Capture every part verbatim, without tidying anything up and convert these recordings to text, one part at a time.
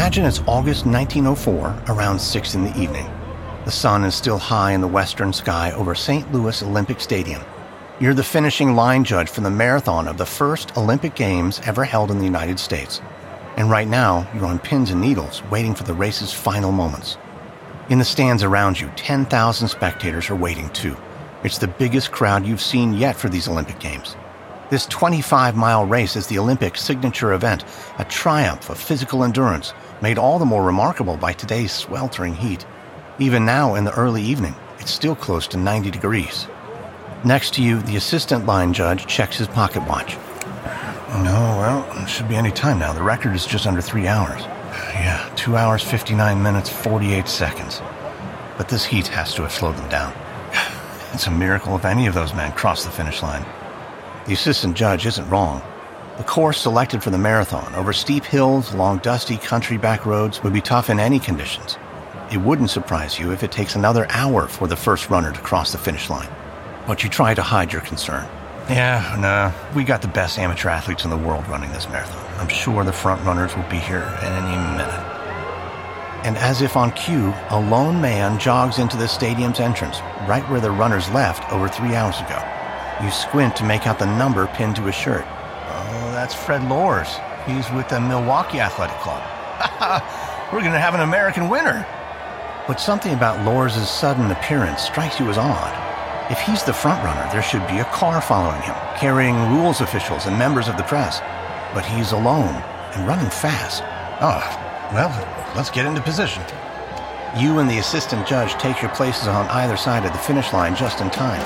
Imagine it's August nineteen oh four, around six in the evening. The sun is still high in the western sky over Saint Louis Olympic Stadium. You're the finishing line judge for the marathon of the first Olympic Games ever held in the United States. And right now, you're on pins and needles, waiting for the race's final moments. In the stands around you, ten thousand spectators are waiting too. It's the biggest crowd you've seen yet for these Olympic Games. This twenty-five mile race is the Olympic signature event, a triumph of physical endurance, made all the more remarkable by today's sweltering heat. Even now, in the early evening, it's still close to ninety degrees. Next to you, the assistant line judge checks his pocket watch. No, well, it should be any time now. The record is just under three hours. Yeah, two hours, fifty-nine minutes, forty-eight seconds. But this heat has to have slowed them down. It's a miracle if any of those men cross the finish line. The assistant judge isn't wrong. The course selected for the marathon, over steep hills, along dusty country back roads, would be tough in any conditions. It wouldn't surprise you if it takes another hour for the first runner to cross the finish line. But you try to hide your concern. Yeah, no, we got the best amateur athletes in the world running this marathon. I'm sure the front runners will be here any minute. And as if on cue, a lone man jogs into the stadium's entrance, right where the runners left over three hours ago. You squint to make out the number pinned to his shirt. Oh, that's Fred Lors. He's with the Milwaukee Athletic Club. We're going to have an American winner. But something about Lors' sudden appearance strikes you as odd. If he's the front runner, there should be a car following him, carrying rules officials and members of the press. But he's alone and running fast. Oh, well, let's get into position. You and the assistant judge take your places on either side of the finish line just in time.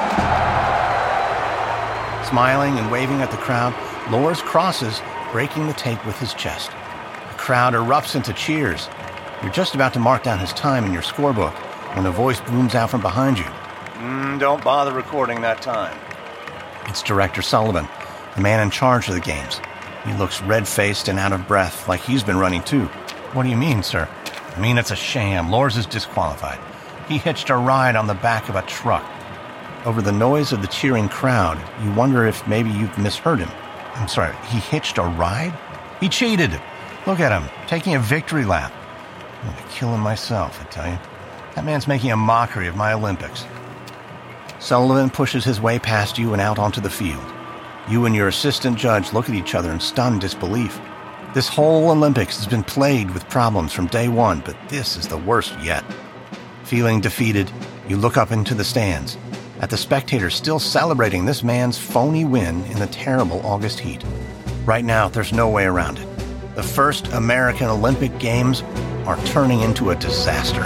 Smiling and waving at the crowd, Lors crosses, breaking the tape with his chest. The crowd erupts into cheers. You're just about to mark down his time in your scorebook when a voice booms out from behind you. Mm, don't bother recording that time. It's Director Sullivan, the man in charge of the games. He looks red-faced and out of breath, like he's been running too. What do you mean, sir? I mean, it's a sham. Lors is disqualified. He hitched a ride on the back of a truck. Over the noise of the cheering crowd, you wonder if maybe you've misheard him. I'm sorry, he hitched a ride? He cheated. Look at him, taking a victory lap. I'm going to kill him myself, I tell you. That man's making a mockery of my Olympics. Sullivan pushes his way past you and out onto the field. You and your assistant judge look at each other in stunned disbelief. This whole Olympics has been plagued with problems from day one, but this is the worst yet. Feeling defeated, you look up into the stands, at the spectators still celebrating this man's phony win in the terrible August heat. Right now, there's no way around it. The first American Olympic Games are turning into a disaster.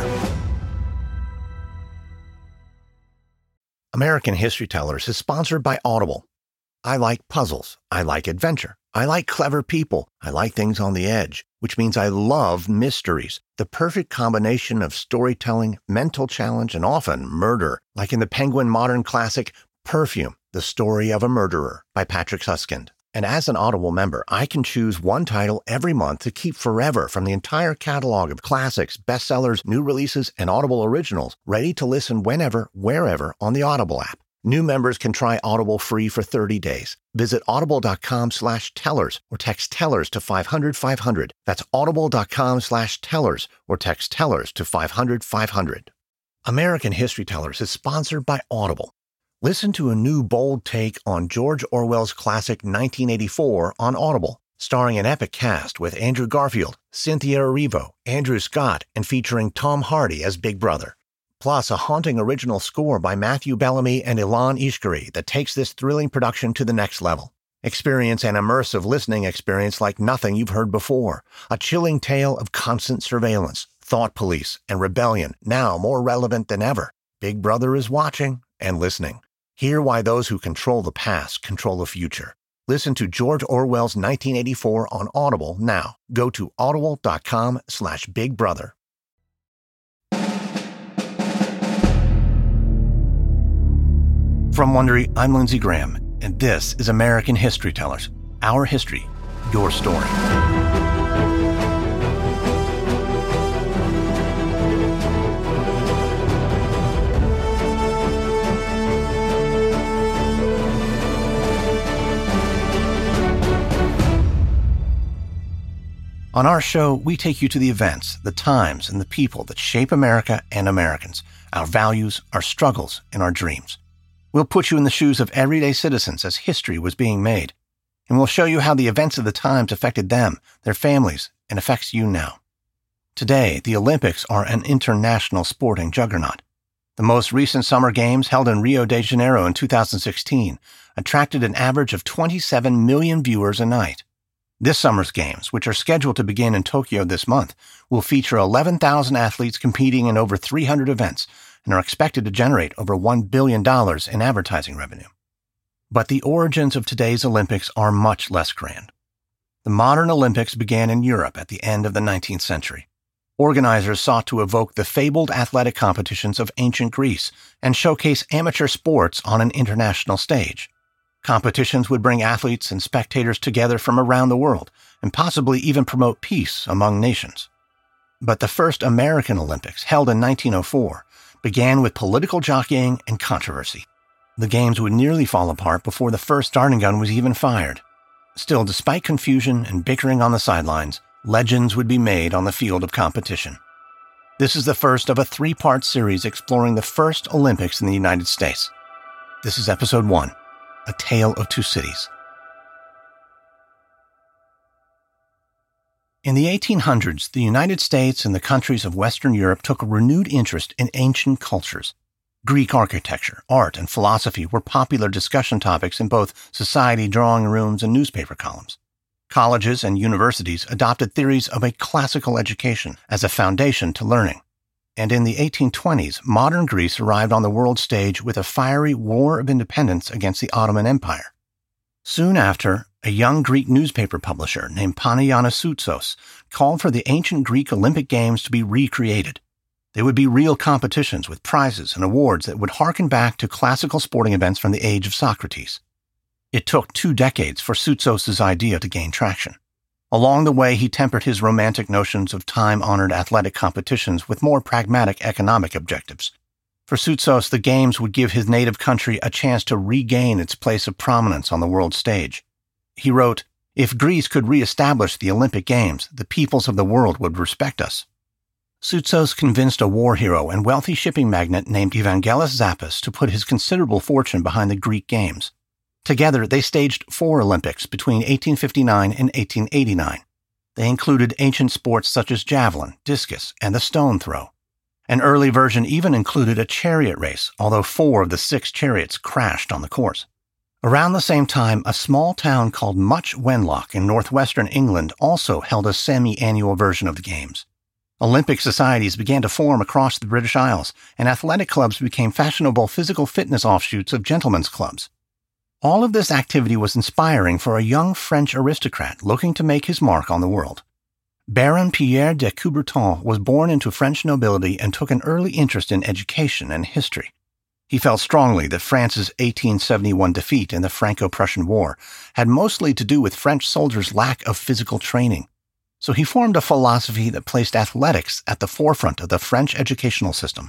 American History Tellers is sponsored by Audible. I like puzzles. I like adventure. I like clever people. I like things on the edge, which means I love mysteries. The perfect combination of storytelling, mental challenge, and often murder, like in the Penguin modern classic Perfume, The Story of a Murderer by Patrick Suskind. And as an Audible member, I can choose one title every month to keep forever from the entire catalog of classics, bestsellers, new releases, and Audible originals, ready to listen whenever, wherever on the Audible app. New members can try Audible free for thirty days. Visit audible.com slash tellers or text tellers to five hundred five hundred. That's audible.com slash tellers or text tellers to five hundred five hundred. American History Tellers is sponsored by Audible. Listen to a new bold take on George Orwell's classic nineteen eighty-four on Audible, starring an epic cast with Andrew Garfield, Cynthia Erivo, Andrew Scott, and featuring Tom Hardy as Big Brother. Plus, a haunting original score by Matthew Bellamy and Ilan Ishkari that takes this thrilling production to the next level. Experience an immersive listening experience like nothing you've heard before. A chilling tale of constant surveillance, thought police, and rebellion, now more relevant than ever. Big Brother is watching and listening. Hear why those who control the past control the future. Listen to George Orwell's nineteen eighty-four on Audible now. Go to audible.com slash Big Brother. From Wondery, I'm Lindsey Graham, and this is American History Tellers. Our history, your story. On our show, we take you to the events, the times, and the people that shape America and Americans, our values, our struggles, and our dreams. We'll put you in the shoes of everyday citizens as history was being made, and we'll show you how the events of the times affected them, their families, and affects you now. Today, the Olympics are an international sporting juggernaut. The most recent Summer Games, held in Rio de Janeiro in two thousand sixteen, attracted an average of twenty-seven million viewers a night. This summer's Games, which are scheduled to begin in Tokyo this month, will feature eleven thousand athletes competing in over three hundred events and are expected to generate over one billion dollars in advertising revenue. But the origins of today's Olympics are much less grand. The modern Olympics began in Europe at the end of the nineteenth century. Organizers sought to evoke the fabled athletic competitions of ancient Greece and showcase amateur sports on an international stage. Competitions would bring athletes and spectators together from around the world and possibly even promote peace among nations. But the first American Olympics, held in nineteen oh four, began with political jockeying and controversy. The games would nearly fall apart before the first starting gun was even fired. Still, despite confusion and bickering on the sidelines, legends would be made on the field of competition. This is the first of a three-part series exploring the first Olympics in the United States. This is Episode one. A Tale of Two Cities. In the eighteen hundreds, the United States and the countries of Western Europe took a renewed interest in ancient cultures. Greek architecture, art, and philosophy were popular discussion topics in both society drawing rooms and newspaper columns. Colleges and universities adopted theories of a classical education as a foundation to learning. And in the eighteen twenties, modern Greece arrived on the world stage with a fiery war of independence against the Ottoman Empire. Soon after, a young Greek newspaper publisher named Panayotis Soutsos called for the ancient Greek Olympic Games to be recreated. They would be real competitions with prizes and awards that would harken back to classical sporting events from the age of Socrates. It took two decades for Soutsos' idea to gain traction. Along the way, he tempered his romantic notions of time-honored athletic competitions with more pragmatic economic objectives. For Soutsos, the Games would give his native country a chance to regain its place of prominence on the world stage. He wrote, "If Greece could re-establish the Olympic Games, the peoples of the world would respect us." Soutsos convinced a war hero and wealthy shipping magnate named Evangelos Zappos to put his considerable fortune behind the Greek Games. Together, they staged four Olympics between eighteen fifty-nine and eighteen eighty-nine. They included ancient sports such as javelin, discus, and the stone throw. An early version even included a chariot race, although four of the six chariots crashed on the course. Around the same time, a small town called Much Wenlock in northwestern England also held a semi-annual version of the Games. Olympic societies began to form across the British Isles, and athletic clubs became fashionable physical fitness offshoots of gentlemen's clubs. All of this activity was inspiring for a young French aristocrat looking to make his mark on the world. Baron Pierre de Coubertin was born into French nobility and took an early interest in education and history. He felt strongly that France's eighteen seventy-one defeat in the Franco-Prussian War had mostly to do with French soldiers' lack of physical training. So he formed a philosophy that placed athletics at the forefront of the French educational system.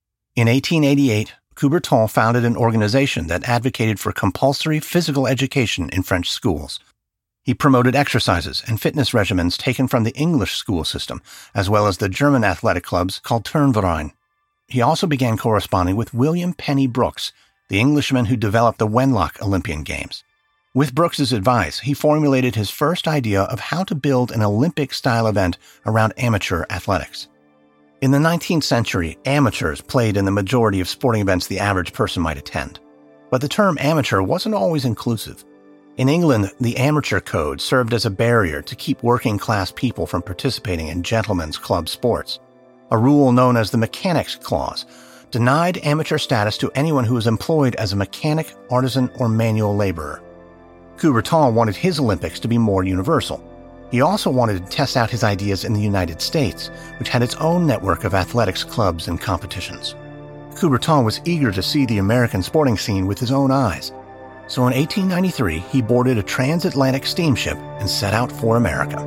In eighteen eighty-eight, Coubertin founded an organization that advocated for compulsory physical education in French schools. He promoted exercises and fitness regimens taken from the English school system, as well as the German athletic clubs called Turnverein. He also began corresponding with William Penny Brooks, the Englishman who developed the Wenlock Olympian Games. With Brooks's advice, he formulated his first idea of how to build an Olympic-style event around amateur athletics. In the nineteenth century, amateurs played in the majority of sporting events the average person might attend. But the term amateur wasn't always inclusive. In England, the amateur code served as a barrier to keep working-class people from participating in gentlemen's club sports. A rule known as the Mechanics' Clause denied amateur status to anyone who was employed as a mechanic, artisan, or manual laborer. Coubertin wanted his Olympics to be more universal. He also wanted to test out his ideas in the United States, which had its own network of athletics clubs and competitions. Coubertin was eager to see the American sporting scene with his own eyes. So in eighteen ninety-three, he boarded a transatlantic steamship and set out for America.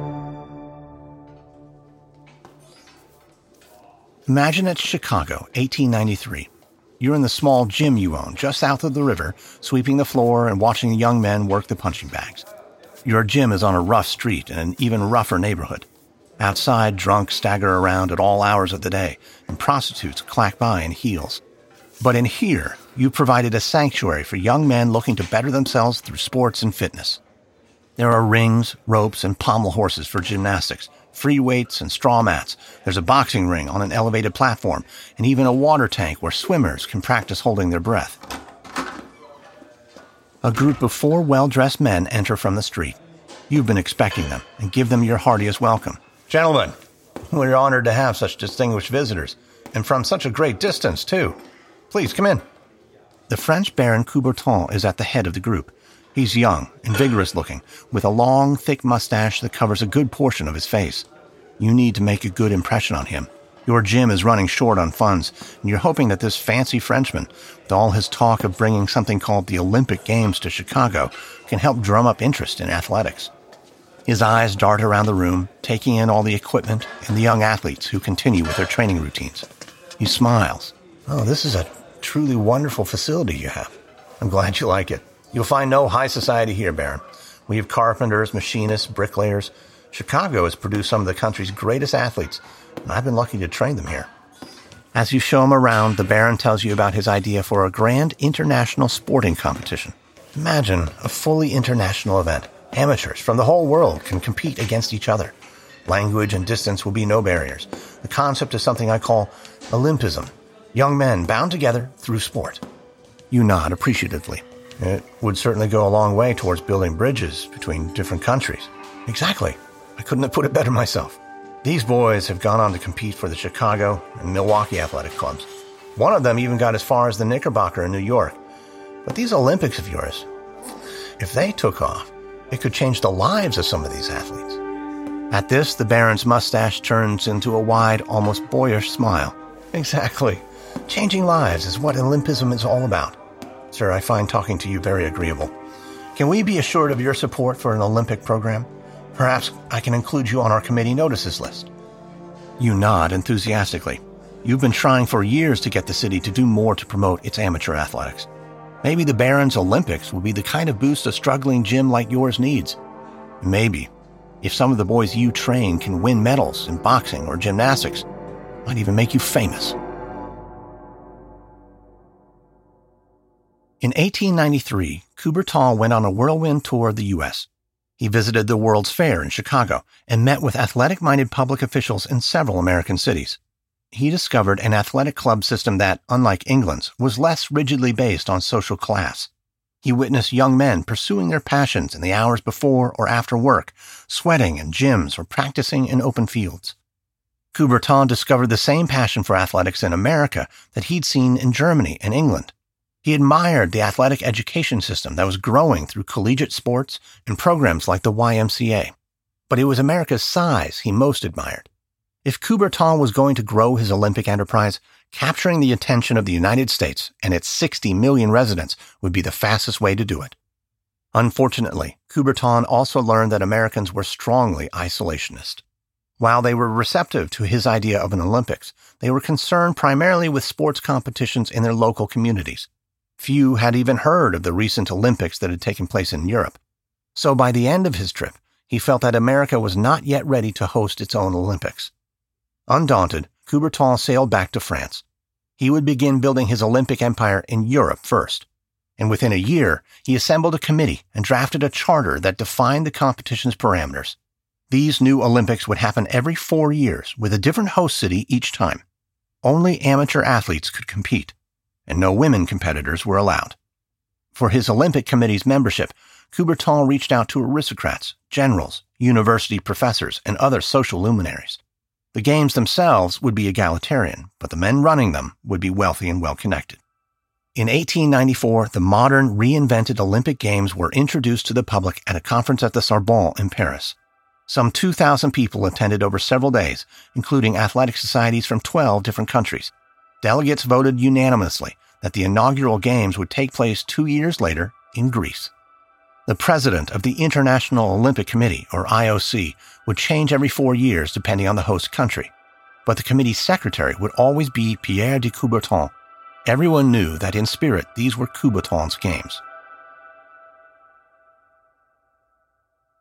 Imagine it's Chicago, eighteen ninety-three. You're in the small gym you own just south of the river, sweeping the floor and watching young men work the punching bags. Your gym is on a rough street in an even rougher neighborhood. Outside, drunks stagger around at all hours of the day, and prostitutes clack by in heels. But in here, you provided a sanctuary for young men looking to better themselves through sports and fitness. There are rings, ropes, and pommel horses for gymnastics, free weights and straw mats. There's a boxing ring on an elevated platform, and even a water tank where swimmers can practice holding their breath. A group of four well-dressed men enter from the street. You've been expecting them, and give them your heartiest welcome. Gentlemen, we're honored to have such distinguished visitors, and from such a great distance, too. Please, come in. The French Baron Coubertin is at the head of the group. He's young and vigorous-looking, with a long, thick mustache that covers a good portion of his face. You need to make a good impression on him. Your gym is running short on funds, and you're hoping that this fancy Frenchman, with all his talk of bringing something called the Olympic Games to Chicago, can help drum up interest in athletics. His eyes dart around the room, taking in all the equipment and the young athletes who continue with their training routines. He smiles. Oh, this is a truly wonderful facility you have. I'm glad you like it. You'll find no high society here, Baron. We have carpenters, machinists, bricklayers. Chicago has produced some of the country's greatest athletes, and I've been lucky to train them here. As you show him around, the Baron tells you about his idea for a grand international sporting competition. Imagine a fully international event. Amateurs from the whole world can compete against each other. Language and distance will be no barriers. The concept is something I call Olympism. Young men bound together through sport. You nod appreciatively. It would certainly go a long way towards building bridges between different countries. Exactly. I couldn't have put it better myself. These boys have gone on to compete for the Chicago and Milwaukee athletic clubs. One of them even got as far as the Knickerbocker in New York. But these Olympics of yours, if they took off, it could change the lives of some of these athletes. At this, the Baron's mustache turns into a wide, almost boyish smile. Exactly. Changing lives is what Olympism is all about. Sir, I find talking to you very agreeable. Can we be assured of your support for an Olympic program? Perhaps I can include you on our committee notices list. You nod enthusiastically. You've been trying for years to get the city to do more to promote its amateur athletics. Maybe the Baron's Olympics will be the kind of boost a struggling gym like yours needs. Maybe, if some of the boys you train can win medals in boxing or gymnastics, it might even make you famous. In eighteen ninety-three, Coubertin went on a whirlwind tour of the U S. He visited the World's Fair in Chicago and met with athletic-minded public officials in several American cities. He discovered an athletic club system that, unlike England's, was less rigidly based on social class. He witnessed young men pursuing their passions in the hours before or after work, sweating in gyms or practicing in open fields. Coubertin discovered the same passion for athletics in America that he'd seen in Germany and England. He admired the athletic education system that was growing through collegiate sports and programs like the Y M C A. But it was America's size he most admired. If Coubertin was going to grow his Olympic enterprise, capturing the attention of the United States and its sixty million residents would be the fastest way to do it. Unfortunately, Coubertin also learned that Americans were strongly isolationist. While they were receptive to his idea of an Olympics, they were concerned primarily with sports competitions in their local communities. Few had even heard of the recent Olympics that had taken place in Europe. So by the end of his trip, he felt that America was not yet ready to host its own Olympics. Undaunted, Coubertin sailed back to France. He would begin building his Olympic empire in Europe first. And within a year, he assembled a committee and drafted a charter that defined the competition's parameters. These new Olympics would happen every four years with a different host city each time. Only amateur athletes could compete, and no women competitors were allowed. For his Olympic Committee's membership, Coubertin reached out to aristocrats, generals, university professors, and other social luminaries. The games themselves would be egalitarian, but the men running them would be wealthy and well-connected. In eighteen ninety-four, the modern, reinvented Olympic Games were introduced to the public at a conference at the Sorbonne in Paris. Some two thousand people attended over several days, including athletic societies from twelve different countries. Delegates voted unanimously that the inaugural Games would take place two years later in Greece. The president of the International Olympic Committee, or I O C, would change every four years depending on the host country. But the committee's secretary would always be Pierre de Coubertin. Everyone knew that in spirit these were Coubertin's Games.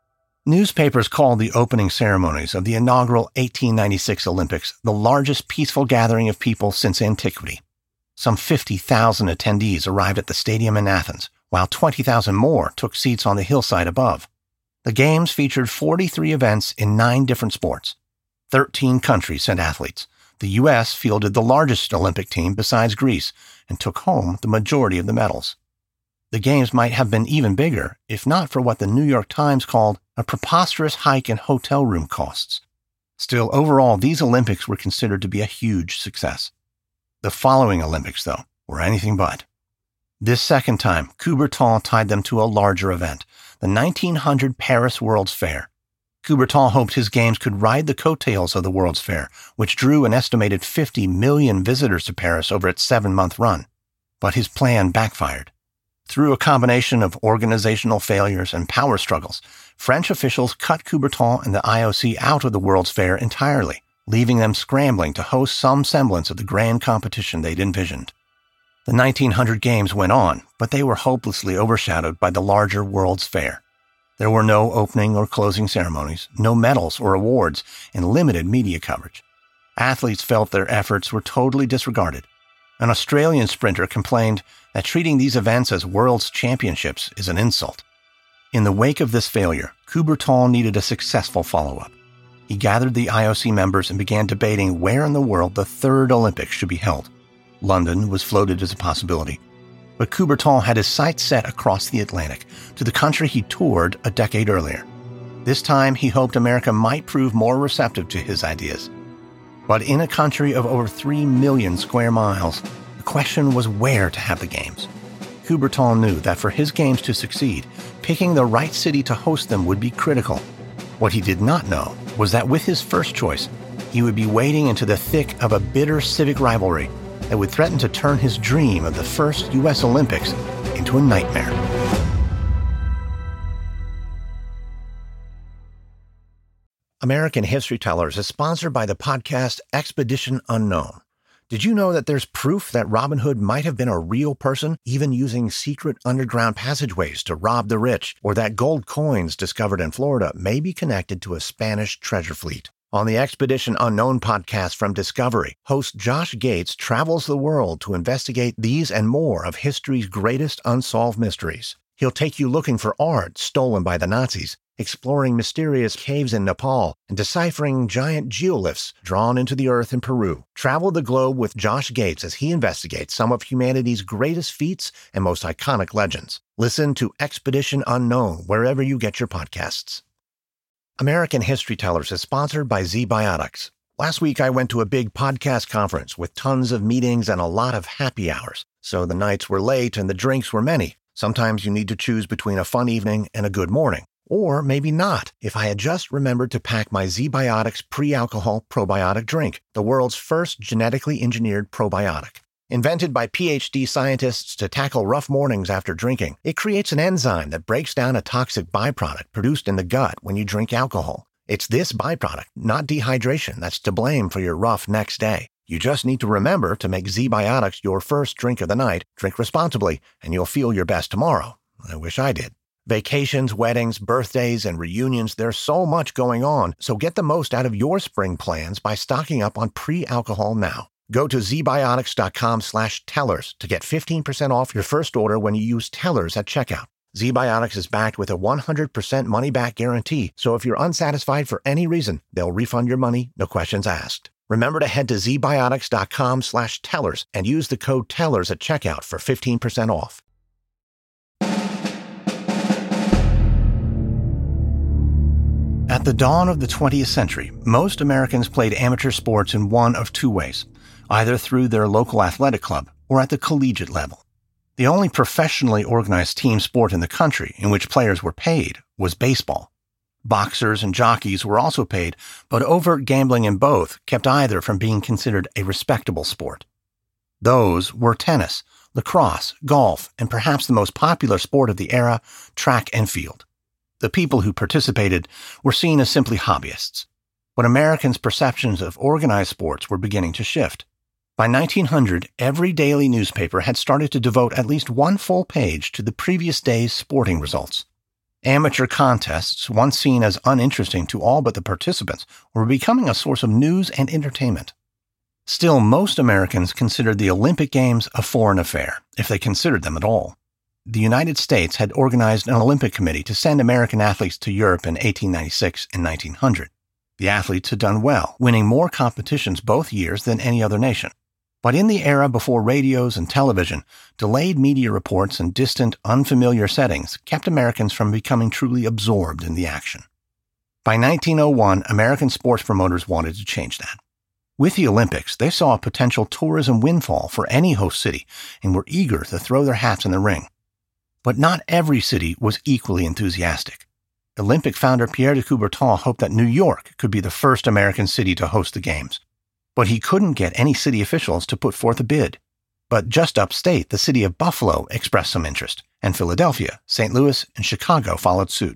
Newspapers called the opening ceremonies of the inaugural eighteen ninety-six Olympics the largest peaceful gathering of people since antiquity. Some fifty thousand attendees arrived at the stadium in Athens, while twenty thousand more took seats on the hillside above. The Games featured forty-three events in nine different sports. Thirteen countries sent athletes. The U S fielded the largest Olympic team besides Greece and took home the majority of the medals. The Games might have been even bigger if not for what the New York Times called a preposterous hike in hotel room costs. Still, overall, these Olympics were considered to be a huge success. The following Olympics, though, were anything but. This second time, Coubertin tied them to a larger event, the nineteen hundred Paris World's Fair. Coubertin hoped his games could ride the coattails of the World's Fair, which drew an estimated fifty million visitors to Paris over its seven-month run. But his plan backfired. Through a combination of organizational failures and power struggles, French officials cut Coubertin and the I O C out of the World's Fair entirely, leaving them scrambling to host some semblance of the grand competition they'd envisioned. The nineteen hundred Games went on, but they were hopelessly overshadowed by the larger World's Fair. There were no opening or closing ceremonies, no medals or awards, and limited media coverage. Athletes felt their efforts were totally disregarded. An Australian sprinter complained that treating these events as World's Championships is an insult. In the wake of this failure, Coubertin needed a successful follow-up. He gathered the I O C members and began debating where in the world the third Olympics should be held. London was floated as a possibility, but Coubertin had his sights set across the Atlantic to the country he toured a decade earlier. This time, he hoped America might prove more receptive to his ideas. But in a country of over three million square miles, the question was where to have the Games. Coubertin knew that for his Games to succeed, picking the right city to host them would be critical. What he did not know was that with his first choice, he would be wading into the thick of a bitter civic rivalry that would threaten to turn his dream of the first U S Olympics into a nightmare. American History Tellers is sponsored by the podcast Expedition Unknown. Did you know that there's proof that Robin Hood might have been a real person, even using secret underground passageways to rob the rich, or that gold coins discovered in Florida may be connected to a Spanish treasure fleet? On the Expedition Unknown podcast from Discovery, host Josh Gates travels the world to investigate these and more of history's greatest unsolved mysteries. He'll take you looking for art stolen by the Nazis, exploring mysterious caves in Nepal, and deciphering giant geoliths drawn into the earth in Peru. Travel the globe with Josh Gates as he investigates some of humanity's greatest feats and most iconic legends. Listen to Expedition Unknown wherever you get your podcasts. American History Tellers is sponsored by ZBiotics. Last week I went to a big podcast conference with tons of meetings and a lot of happy hours, so the nights were late and the drinks were many. Sometimes you need to choose between a fun evening and a good morning. Or maybe not, if I had just remembered to pack my ZBiotics pre-alcohol probiotic drink, the world's first genetically engineered probiotic. Invented by P H D scientists to tackle rough mornings after drinking, it creates an enzyme that breaks down a toxic byproduct produced in the gut when you drink alcohol. It's this byproduct, not dehydration, that's to blame for your rough next day. You just need to remember to make ZBiotics your first drink of the night, drink responsibly, and you'll feel your best tomorrow. I wish I did. Vacations, weddings, birthdays, and reunions, there's so much going on, so get the most out of your spring plans by stocking up on pre-alcohol now. Go to zbiotics.com slash tellers to get fifteen percent off your first order when you use tellers at checkout. ZBiotics is backed with a one hundred percent money-back guarantee, so if you're unsatisfied for any reason, they'll refund your money, no questions asked. Remember to head to zbiotics.com slash tellers and use the code tellers at checkout for fifteen percent off. At the dawn of the twentieth century, most Americans played amateur sports in one of two ways, either through their local athletic club or at the collegiate level. The only professionally organized team sport in the country in which players were paid was baseball. Boxers and jockeys were also paid, but overt gambling in both kept either from being considered a respectable sport. Those were tennis, lacrosse, golf, and perhaps the most popular sport of the era, track and field. The people who participated were seen as simply hobbyists. But Americans' perceptions of organized sports were beginning to shift. By nineteen hundred, every daily newspaper had started to devote at least one full page to the previous day's sporting results. Amateur contests, once seen as uninteresting to all but the participants, were becoming a source of news and entertainment. Still, most Americans considered the Olympic Games a foreign affair, if they considered them at all. The United States had organized an Olympic committee to send American athletes to Europe in eighteen ninety-six and nineteen hundred. The athletes had done well, winning more competitions both years than any other nation. But in the era before radios and television, delayed media reports and distant, unfamiliar settings kept Americans from becoming truly absorbed in the action. By nineteen oh one, American sports promoters wanted to change that. With the Olympics, they saw a potential tourism windfall for any host city and were eager to throw their hats in the ring. But not every city was equally enthusiastic. Olympic founder Pierre de Coubertin hoped that New York could be the first American city to host the Games. But he couldn't get any city officials to put forth a bid. But just upstate, the city of Buffalo expressed some interest, and Philadelphia, Saint Louis, and Chicago followed suit.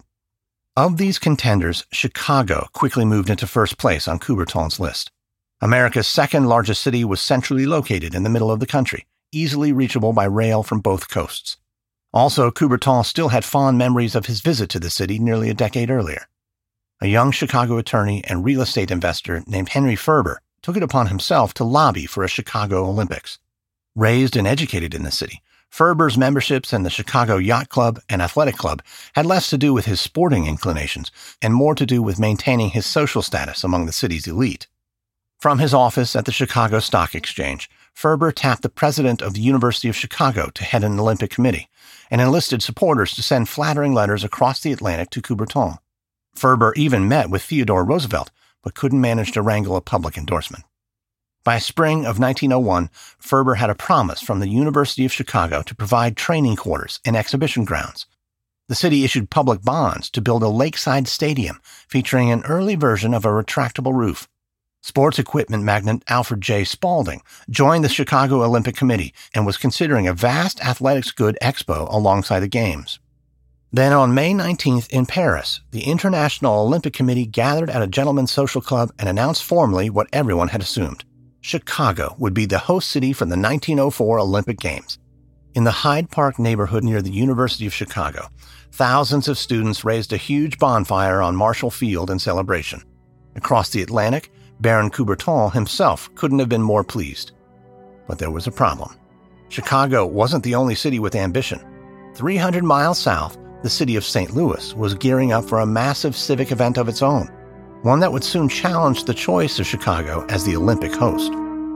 Of these contenders, Chicago quickly moved into first place on Coubertin's list. America's second largest city was centrally located in the middle of the country, easily reachable by rail from both coasts. Also, Coubertin still had fond memories of his visit to the city nearly a decade earlier. A young Chicago attorney and real estate investor named Henry Ferber took it upon himself to lobby for a Chicago Olympics. Raised and educated in the city, Ferber's memberships in the Chicago Yacht Club and Athletic Club had less to do with his sporting inclinations and more to do with maintaining his social status among the city's elite. From his office at the Chicago Stock Exchange, Ferber tapped the president of the University of Chicago to head an Olympic committee and enlisted supporters to send flattering letters across the Atlantic to Coubertin. Ferber even met with Theodore Roosevelt, but couldn't manage to wrangle a public endorsement. By spring of nineteen oh one, Ferber had a promise from the University of Chicago to provide training quarters and exhibition grounds. The city issued public bonds to build a lakeside stadium featuring an early version of a retractable roof. Sports equipment magnate Alfred J. Spaulding joined the Chicago Olympic Committee and was considering a vast athletics good expo alongside the Games. Then on May nineteenth in Paris, the International Olympic Committee gathered at a gentleman's social club and announced formally what everyone had assumed. Chicago would be the host city for the nineteen oh four Olympic Games. In the Hyde Park neighborhood near the University of Chicago, thousands of students raised a huge bonfire on Marshall Field in celebration. Across the Atlantic, Baron Coubertin himself couldn't have been more pleased. But there was a problem. Chicago wasn't the only city with ambition. three hundred miles south, the city of Saint Louis was gearing up for a massive civic event of its own, one that would soon challenge the choice of Chicago as the Olympic host.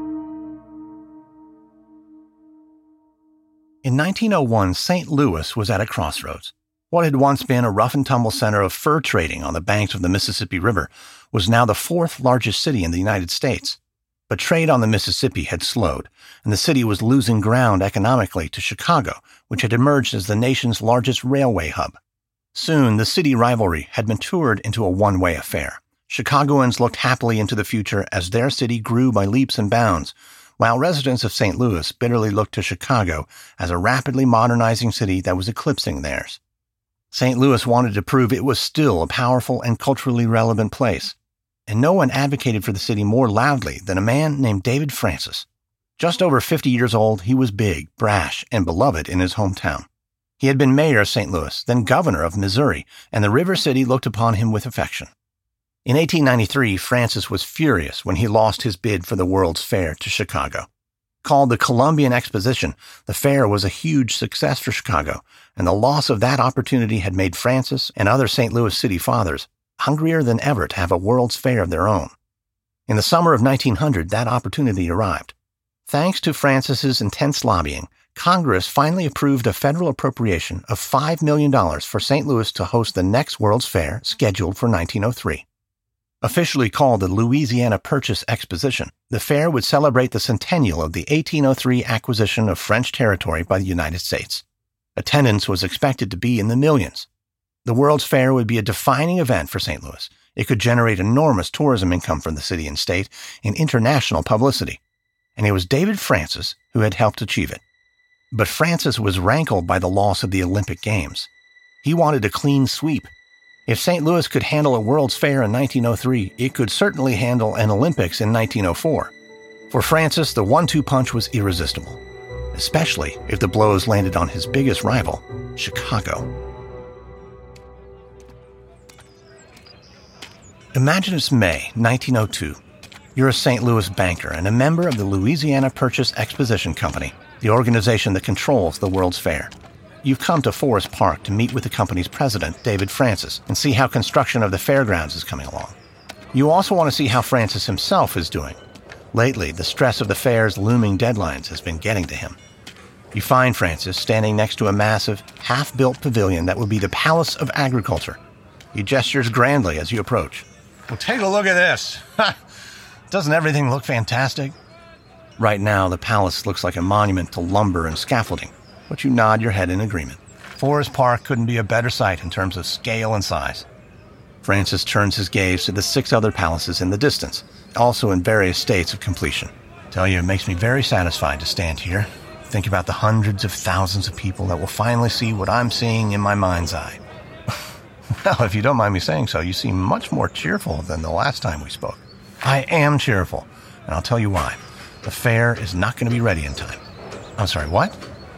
In nineteen oh one, Saint Louis was at a crossroads. What had once been a rough-and-tumble center of fur trading on the banks of the Mississippi River was now the fourth largest city in the United States. But trade on the Mississippi had slowed, and the city was losing ground economically to Chicago, which had emerged as the nation's largest railway hub. Soon, the city rivalry had matured into a one-way affair. Chicagoans looked happily into the future as their city grew by leaps and bounds, while residents of Saint Louis bitterly looked to Chicago as a rapidly modernizing city that was eclipsing theirs. Saint Louis wanted to prove it was still a powerful and culturally relevant place, and no one advocated for the city more loudly than a man named David Francis. Just over fifty years old, he was big, brash, and beloved in his hometown. He had been mayor of Saint Louis, then governor of Missouri, and the River City looked upon him with affection. In eighteen ninety-three, Francis was furious when he lost his bid for the World's Fair to Chicago. Called the Columbian Exposition, the fair was a huge success for Chicago, and the loss of that opportunity had made Francis and other Saint Louis city fathers hungrier than ever to have a World's Fair of their own. In the summer of nineteen hundred, that opportunity arrived. Thanks to Francis's intense lobbying, Congress finally approved a federal appropriation of five million dollars for Saint Louis to host the next World's Fair, scheduled for nineteen oh three. Officially called the Louisiana Purchase Exposition, the fair would celebrate the centennial of the eighteen oh three acquisition of French territory by the United States. Attendance was expected to be in the millions. The World's Fair would be a defining event for Saint Louis. It could generate enormous tourism income for the city and state and international publicity. And it was David Francis who had helped achieve it. But Francis was rankled by the loss of the Olympic Games. He wanted a clean sweep. If Saint Louis could handle a World's Fair in nineteen oh three, it could certainly handle an Olympics in nineteen oh four. For Francis, the one two punch was irresistible, especially if the blows landed on his biggest rival, Chicago. Imagine it's May nineteen oh two. You're a Saint Louis banker and a member of the Louisiana Purchase Exposition Company, the organization that controls the World's Fair. You've come to Forest Park to meet with the company's president, David Francis, and see how construction of the fairgrounds is coming along. You also want to see how Francis himself is doing. Lately, the stress of the fair's looming deadlines has been getting to him. You find Francis standing next to a massive, half-built pavilion that will be the Palace of Agriculture. He gestures grandly as you approach. Well, take a look at this. Doesn't everything look fantastic? Right now, the palace looks like a monument to lumber and scaffolding, but you nod your head in agreement. Forest Park couldn't be a better site in terms of scale and size. Francis turns his gaze to the six other palaces in the distance, also in various states of completion. Tell you, it makes me very satisfied to stand here, think about the hundreds of thousands of people that will finally see what I'm seeing in my mind's eye. Well, if you don't mind me saying so, you seem much more cheerful than the last time we spoke. I am cheerful, and I'll tell you why. The fair is not going to be ready in time. I'm sorry, what?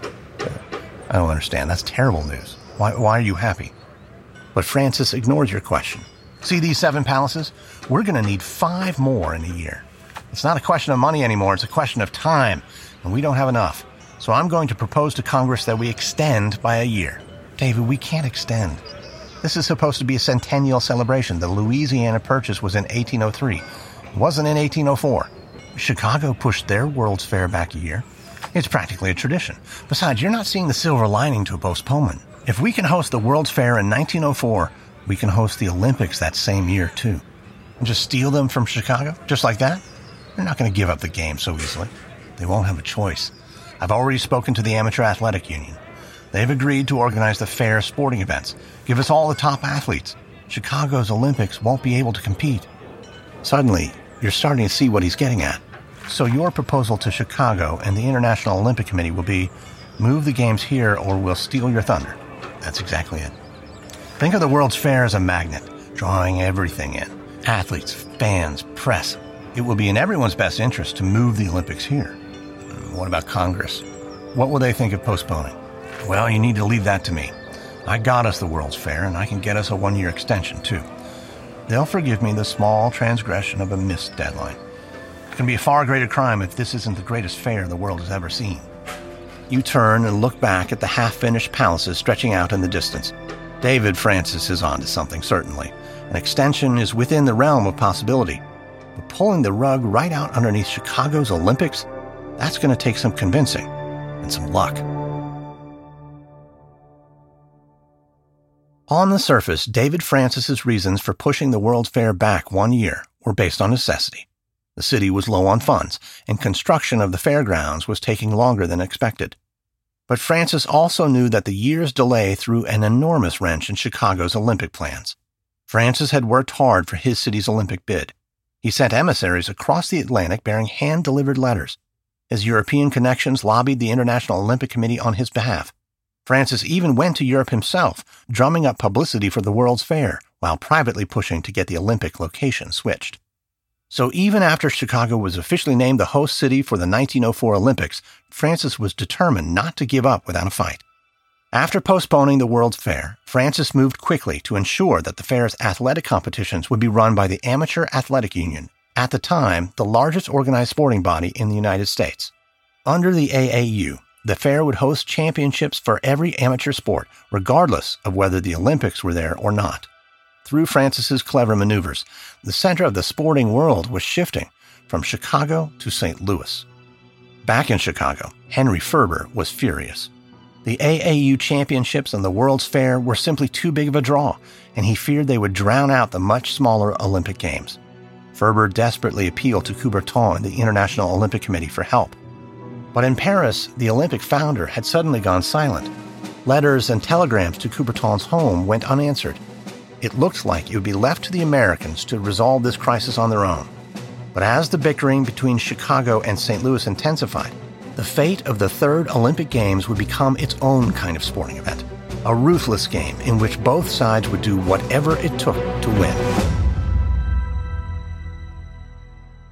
I don't understand. That's terrible news. Why, why are you happy? But Francis ignores your question. See these seven palaces? We're going to need five more in a year. It's not a question of money anymore. It's a question of time, and we don't have enough. So I'm going to propose to Congress that we extend by a year. David, we can't extend. This is supposed to be a centennial celebration. The Louisiana Purchase was in eighteen oh three. It wasn't in eighteen oh four. Chicago pushed their World's Fair back a year. It's practically a tradition. Besides, you're not seeing the silver lining to a postponement. If we can host the World's Fair in nineteen oh four, we can host the Olympics that same year, too. And just steal them from Chicago? Just like that? They're not going to give up the game so easily. They won't have a choice. I've already spoken to the Amateur Athletic Union. They've agreed to organize the fair sporting events, give us all the top athletes. Chicago's Olympics won't be able to compete. Suddenly, you're starting to see what he's getting at. So your proposal to Chicago and the International Olympic Committee will be, move the games here or we'll steal your thunder. That's exactly it. Think of the World's Fair as a magnet, drawing everything in. Athletes, fans, press. It will be in everyone's best interest to move the Olympics here. What about Congress? What will they think of postponing? Well, you need to leave that to me. I got us the World's Fair, and I can get us a one-year extension, too. They'll forgive me the small transgression of a missed deadline. It can be a far greater crime if this isn't the greatest fair the world has ever seen. You turn and look back at the half-finished palaces stretching out in the distance. David Francis is onto something, certainly. An extension is within the realm of possibility. But pulling the rug right out underneath Chicago's Olympics, that's going to take some convincing and some luck. On the surface, David Francis's reasons for pushing the World's Fair back one year were based on necessity. The city was low on funds, and construction of the fairgrounds was taking longer than expected. But Francis also knew that the year's delay threw an enormous wrench in Chicago's Olympic plans. Francis had worked hard for his city's Olympic bid. He sent emissaries across the Atlantic bearing hand-delivered letters. His European connections lobbied the International Olympic Committee on his behalf. Francis even went to Europe himself, drumming up publicity for the World's Fair, while privately pushing to get the Olympic location switched. So even after Chicago was officially named the host city for the nineteen oh four Olympics, Francis was determined not to give up without a fight. After postponing the World's Fair, Francis moved quickly to ensure that the fair's athletic competitions would be run by the Amateur Athletic Union, at the time the largest organized sporting body in the United States. Under the A A U, the fair would host championships for every amateur sport, regardless of whether the Olympics were there or not. Through Francis's clever maneuvers, the center of the sporting world was shifting from Chicago to Saint Louis. Back in Chicago, Henry Ferber was furious. The A A U championships and the World's Fair were simply too big of a draw, and he feared they would drown out the much smaller Olympic Games. Ferber desperately appealed to Coubertin and the International Olympic Committee for help. But in Paris, the Olympic founder had suddenly gone silent. Letters and telegrams to Coubertin's home went unanswered. It looked like it would be left to the Americans to resolve this crisis on their own. But as the bickering between Chicago and Saint Louis intensified, the fate of the third Olympic Games would become its own kind of sporting event, a ruthless game in which both sides would do whatever it took to win.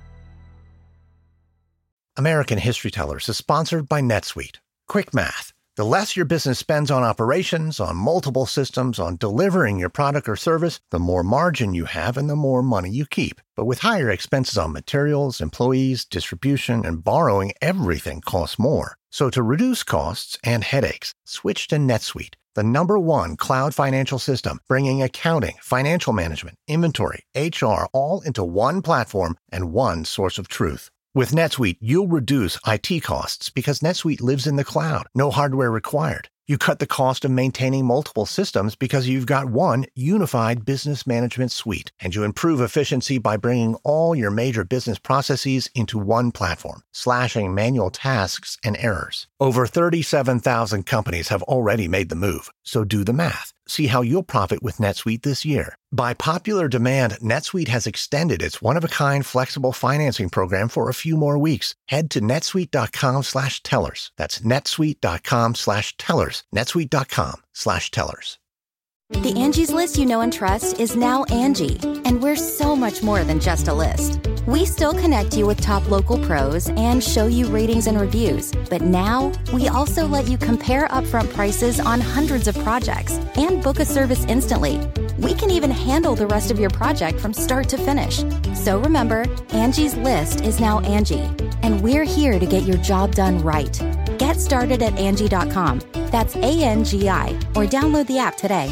American History Tellers is sponsored by NetSuite. Quick math. The less your business spends on operations, on multiple systems, on delivering your product or service, the more margin you have and the more money you keep. But with higher expenses on materials, employees, distribution, and borrowing, everything costs more. So to reduce costs and headaches, switch to NetSuite, the number one cloud financial system, bringing accounting, financial management, inventory, H R, all into one platform and one source of truth. With NetSuite, you'll reduce I T costs because NetSuite lives in the cloud, no hardware required. You cut the cost of maintaining multiple systems because you've got one unified business management suite, and you improve efficiency by bringing all your major business processes into one platform, slashing manual tasks and errors. Over thirty-seven thousand companies have already made the move, so do the math. See how you'll profit with NetSuite this year. By popular demand, NetSuite has extended its one-of-a-kind flexible financing program for a few more weeks. Head to netsuite.com slash tellers. That's netsuite.com slash tellers. netsuite.com slash tellers. The Angie's List you know and trust is now Angie, and we're so much more than just a list. We still connect you with top local pros and show you ratings and reviews, but now we also let you compare upfront prices on hundreds of projects and book a service instantly. We can even handle the rest of your project from start to finish. So remember, Angie's List is now Angie, and we're here to get your job done right. Get started at Angie dot com. That's A N G I, or download the app today.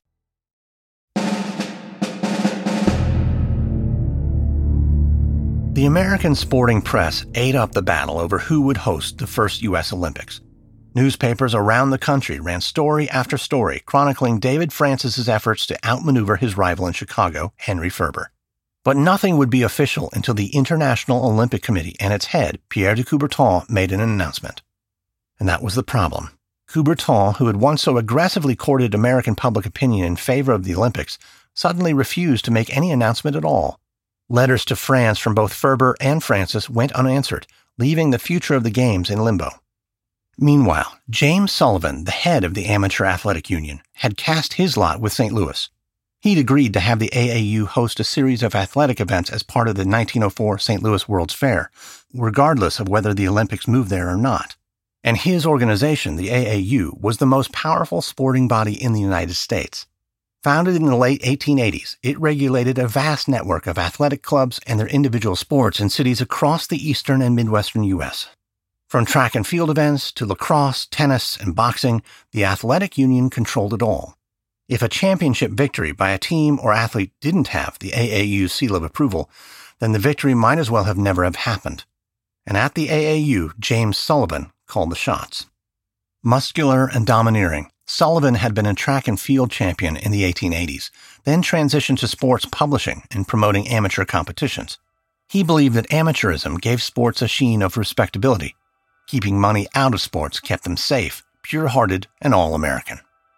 The American sporting press ate up the battle over who would host the first U S Olympics. Newspapers around the country ran story after story chronicling David Francis's efforts to outmaneuver his rival in Chicago, Henry Ferber. But nothing would be official until the International Olympic Committee and its head, Pierre de Coubertin, made an announcement. And that was the problem. Coubertin, who had once so aggressively courted American public opinion in favor of the Olympics, suddenly refused to make any announcement at all. Letters to France from both Ferber and Francis went unanswered, leaving the future of the Games in limbo. Meanwhile, James Sullivan, the head of the Amateur Athletic Union, had cast his lot with Saint Louis. He'd agreed to have the A A U host a series of athletic events as part of the nineteen oh four Saint Louis World's Fair, regardless of whether the Olympics moved there or not. And his organization, the A A U, was the most powerful sporting body in the United States. Founded in the late eighteen eighties, it regulated a vast network of athletic clubs and their individual sports in cities across the eastern and midwestern U S. From track and field events to lacrosse, tennis, and boxing, the athletic union controlled it all. If a championship victory by a team or athlete didn't have the A A U's seal of approval, then the victory might as well have never have happened. And at the A A U, James Sullivan called the shots. Muscular and domineering, Sullivan had been a track and field champion in the eighteen eighties, then transitioned to sports publishing and promoting amateur competitions. He believed that amateurism gave sports a sheen of respectability. Keeping money out of sports kept them safe, pure-hearted, and all-American.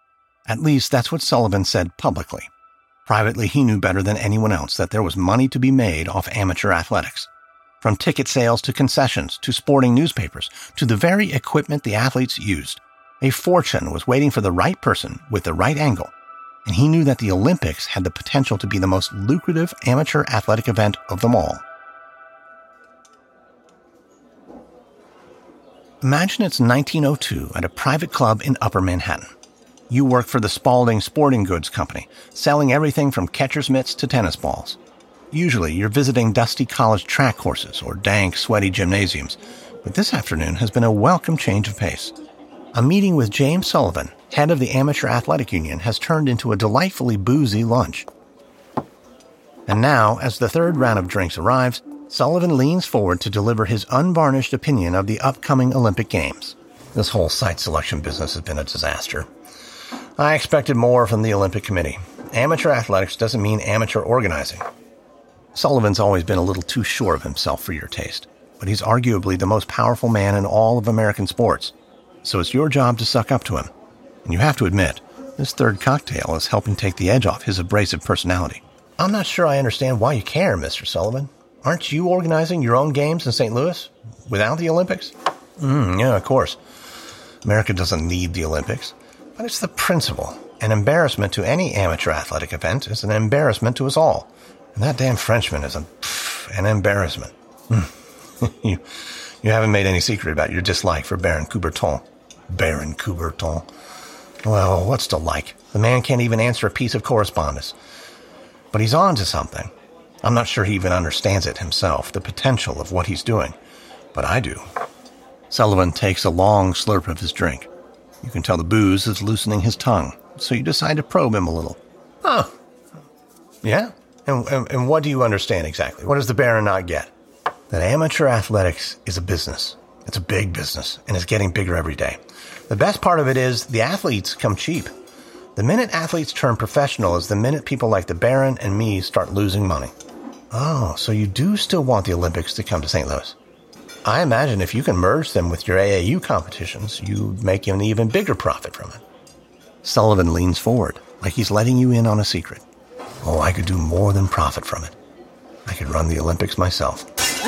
At least that's what Sullivan said publicly. Privately, he knew better than anyone else that there was money to be made off amateur athletics. From ticket sales to concessions to sporting newspapers to the very equipment the athletes used. A fortune was waiting for the right person with the right angle, and he knew that the Olympics had the potential to be the most lucrative amateur athletic event of them all. Imagine it's nineteen oh two at a private club in Upper Manhattan. You work for the Spalding Sporting Goods Company, selling everything from catcher's mitts to tennis balls. Usually, you're visiting dusty college track courses or dank, sweaty gymnasiums, but this afternoon has been a welcome change of pace. A meeting with James Sullivan, head of the Amateur Athletic Union, has turned into a delightfully boozy lunch. And now, as the third round of drinks arrives, Sullivan leans forward to deliver his unvarnished opinion of the upcoming Olympic Games. This whole site selection business has been a disaster. I expected more from the Olympic Committee. Amateur athletics doesn't mean amateur organizing. Sullivan's always been a little too sure of himself for your taste, but he's arguably the most powerful man in all of American sports. So it's your job to suck up to him. And you have to admit, this third cocktail is helping take the edge off his abrasive personality. I'm not sure I understand why you care, Mister Sullivan. Aren't you organizing your own games in Saint Louis without the Olympics? Mm, yeah, of course. America doesn't need the Olympics, but it's the principle. An embarrassment to any amateur athletic event is an embarrassment to us all. And that damn Frenchman is a, pff, an embarrassment. you, you haven't made any secret about your dislike for Baron Coubertin. Baron Coubertin. Well, what's to like? The man can't even answer a piece of correspondence. But he's on to something. I'm not sure he even understands it himself, the potential of what he's doing. But I do. Sullivan takes a long slurp of his drink. You can tell the booze is loosening his tongue, so you decide to probe him a little. Oh, yeah? And, and, and what do you understand exactly? What does the Baron not get? That amateur athletics is a business. It's a big business, and it's getting bigger every day. The best part of it is the athletes come cheap. The minute athletes turn professional is the minute people like the Baron and me start losing money. Oh, so you do still want the Olympics to come to Saint Louis? I imagine if you can merge them with your A A U competitions, you make an even bigger profit from it. Sullivan leans forward, like he's letting you in on a secret. Oh, I could do more than profit from it. I could run the Olympics myself.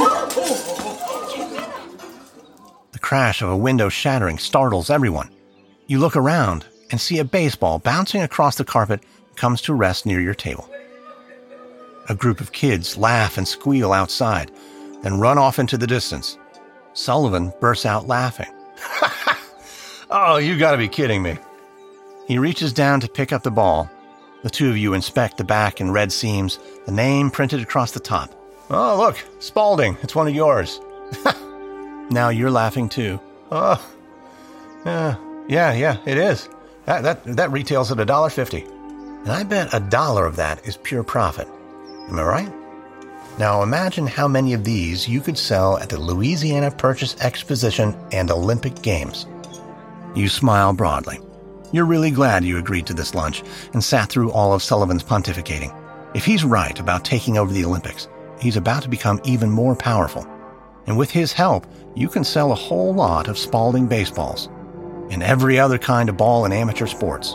The crash of a window shattering startles everyone. You look around and see a baseball bouncing across the carpet comes to rest near your table. A group of kids laugh and squeal outside, then run off into the distance. Sullivan bursts out laughing. Oh, you gotta be kidding me. He reaches down to pick up the ball. The two of you inspect the back and red seams, the name printed across the top. Oh, look, Spalding, it's one of yours. Now you're laughing too. Oh, uh, yeah, yeah, it is. That that that retails at a dollar fifty, and I bet a dollar of that is pure profit. Am I right? Now imagine how many of these you could sell at the Louisiana Purchase Exposition and Olympic Games. You smile broadly. You're really glad you agreed to this lunch and sat through all of Sullivan's pontificating. If he's right about taking over the Olympics, he's about to become even more powerful. And with his help, you can sell a whole lot of Spalding baseballs and every other kind of ball in amateur sports.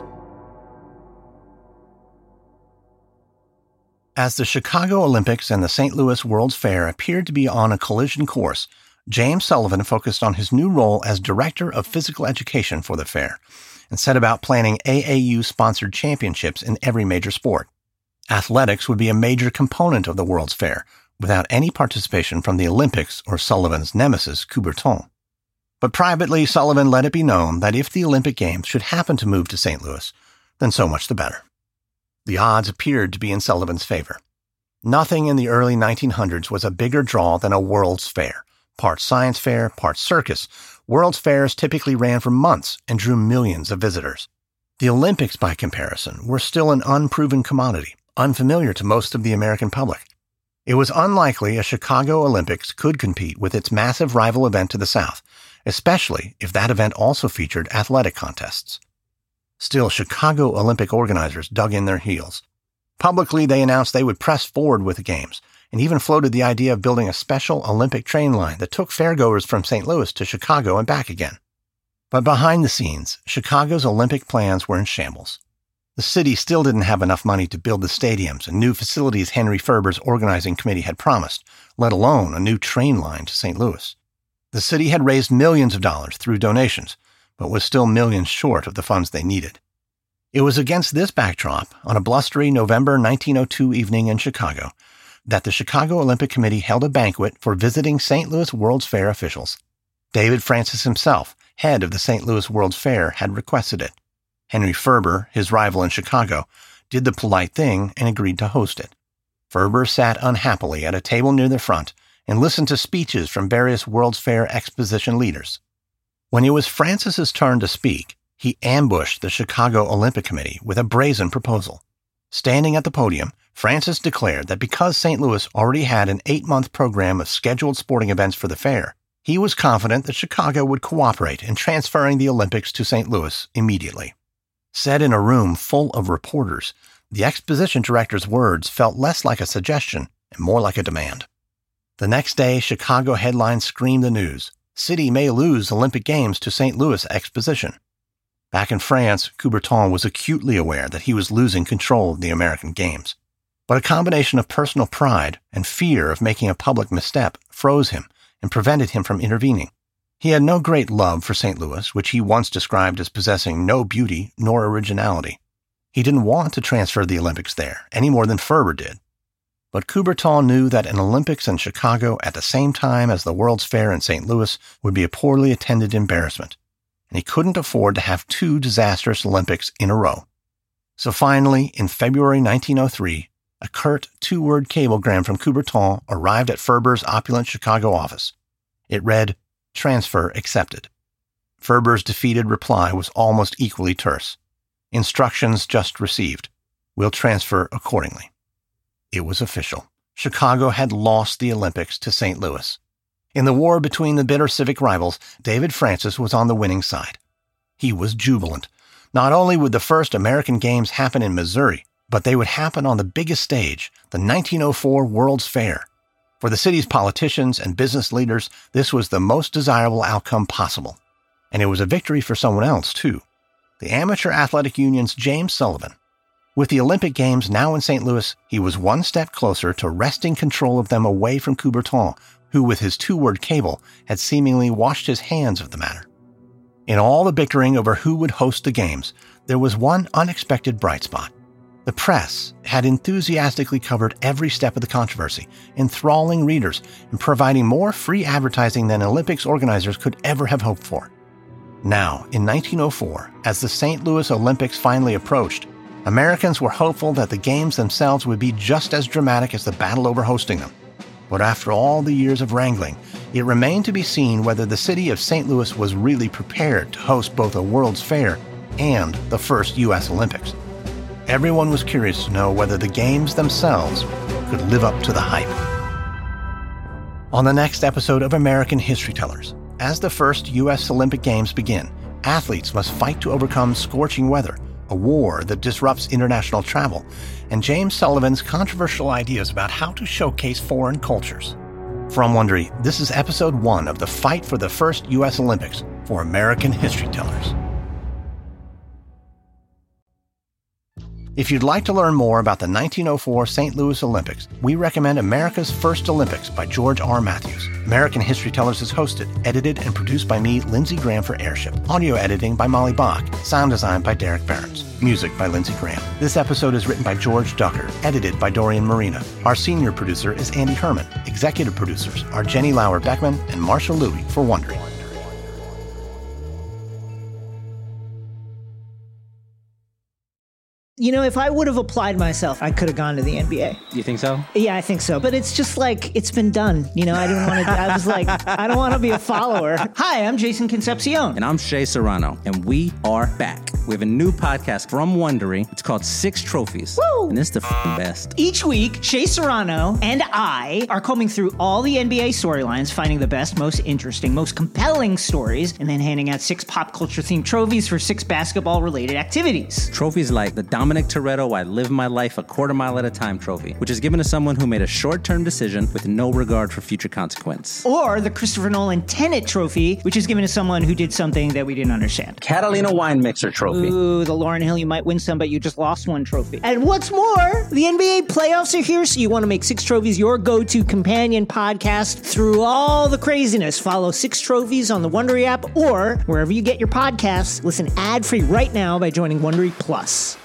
As the Chicago Olympics and the Saint Louis World's Fair appeared to be on a collision course, James Sullivan focused on his new role as Director of Physical Education for the fair and set about planning A A U-sponsored championships in every major sport. Athletics would be a major component of the World's Fair, without any participation from the Olympics or Sullivan's nemesis, Coubertin. But privately, Sullivan let it be known that if the Olympic Games should happen to move to Saint Louis, then so much the better. The odds appeared to be in Sullivan's favor. Nothing in the early nineteen hundreds was a bigger draw than a World's Fair. Part science fair, part circus, World's Fairs typically ran for months and drew millions of visitors. The Olympics, by comparison, were still an unproven commodity, unfamiliar to most of the American public. It was unlikely a Chicago Olympics could compete with its massive rival event to the south, especially if that event also featured athletic contests. Still, Chicago Olympic organizers dug in their heels. Publicly, they announced they would press forward with the Games, and even floated the idea of building a special Olympic train line that took fairgoers from Saint Louis to Chicago and back again. But behind the scenes, Chicago's Olympic plans were in shambles. The city still didn't have enough money to build the stadiums and new facilities Henry Ferber's organizing committee had promised, let alone a new train line to Saint Louis. The city had raised millions of dollars through donations, but was still millions short of the funds they needed. It was against this backdrop, on a blustery November nineteen oh two evening in Chicago, that the Chicago Olympic Committee held a banquet for visiting Saint Louis World's Fair officials. David Francis himself, head of the Saint Louis World's Fair, had requested it. Henry Ferber, his rival in Chicago, did the polite thing and agreed to host it. Ferber sat unhappily at a table near the front and listened to speeches from various World's Fair exposition leaders. When it was Francis's turn to speak, he ambushed the Chicago Olympic Committee with a brazen proposal. Standing at the podium, Francis declared that because Saint Louis already had an eight-month program of scheduled sporting events for the fair, he was confident that Chicago would cooperate in transferring the Olympics to Saint Louis immediately. Said in a room full of reporters, the exposition director's words felt less like a suggestion and more like a demand. The next day, Chicago headlines screamed the news. City may lose Olympic Games to Saint Louis Exposition. Back in France, Coubertin was acutely aware that he was losing control of the American Games. But a combination of personal pride and fear of making a public misstep froze him and prevented him from intervening. He had no great love for Saint Louis, which he once described as possessing no beauty nor originality. He didn't want to transfer the Olympics there, any more than Ferber did. But Coubertin knew that an Olympics in Chicago at the same time as the World's Fair in Saint Louis would be a poorly attended embarrassment, and he couldn't afford to have two disastrous Olympics in a row. So finally, in February nineteen oh three, a curt two-word cablegram from Coubertin arrived at Ferber's opulent Chicago office. It read, "Transfer accepted." Ferber's defeated reply was almost equally terse. "Instructions just received. We'll transfer accordingly." It was official. Chicago had lost the Olympics to Saint Louis. In the war between the bitter civic rivals, David Francis was on the winning side. He was jubilant. Not only would the first American Games happen in Missouri, but they would happen on the biggest stage, the nineteen oh four World's Fair. For the city's politicians and business leaders, this was the most desirable outcome possible. And it was a victory for someone else, too. The Amateur Athletic Union's James Sullivan. With the Olympic Games now in Saint Louis, he was one step closer to wresting control of them away from Coubertin, who with his two-word cable had seemingly washed his hands of the matter. In all the bickering over who would host the Games, there was one unexpected bright spot. The press had enthusiastically covered every step of the controversy, enthralling readers and providing more free advertising than Olympics organizers could ever have hoped for. Now, in nineteen oh four, as the Saint Louis Olympics finally approached, Americans were hopeful that the Games themselves would be just as dramatic as the battle over hosting them. But after all the years of wrangling, it remained to be seen whether the city of Saint Louis was really prepared to host both a World's Fair and the first U S Olympics. Everyone was curious to know whether the Games themselves could live up to the hype. On the next episode of American History Tellers, as the first U S Olympic Games begin, athletes must fight to overcome scorching weather, a war that disrupts international travel, and James Sullivan's controversial ideas about how to showcase foreign cultures. From Wondery, this is episode one of the fight for the first U S Olympics for American History Tellers. If you'd like to learn more about the nineteen oh four Saint Louis Olympics, we recommend America's First Olympics by George R. Matthews. American History Tellers is hosted, edited, and produced by me, Lindsey Graham, for Airship. Audio editing by Molly Bach. Sound design by Derek Behrens. Music by Lindsey Graham. This episode is written by George Ducker, edited by Dorian Marina. Our senior producer is Andy Herman. Executive producers are Jenny Lauer Beckman and Marshall Louie for Wondery. You know, if I would have applied myself, I could have gone to the N B A. You think so? Yeah, I think so. But it's just like, it's been done. You know, I didn't want to, I was like, I don't want to be a follower. Hi, I'm Jason Concepcion. And I'm Shea Serrano. And we are back. We have a new podcast from Wondery. It's called Six Trophies. Woo! And it's the f***ing best. Each week, Shea Serrano and I are combing through all the N B A storylines, finding the best, most interesting, most compelling stories, and then handing out six pop culture-themed trophies for six basketball-related activities. Trophies like the Dominic Toretto I Live My Life a Quarter Mile at a Time trophy, which is given to someone who made a short-term decision with no regard for future consequence. Or the Christopher Nolan Tenet trophy, which is given to someone who did something that we didn't understand. Catalina Wine Mixer trophy. Ooh, the Lauryn Hill You Might Win Some, but you just lost one trophy. And what's more, the N B A playoffs are here, so you want to make Six Trophies your go-to companion podcast through all the craziness. Follow Six Trophies on the Wondery app or wherever you get your podcasts. Listen ad-free right now by joining Wondery Plus.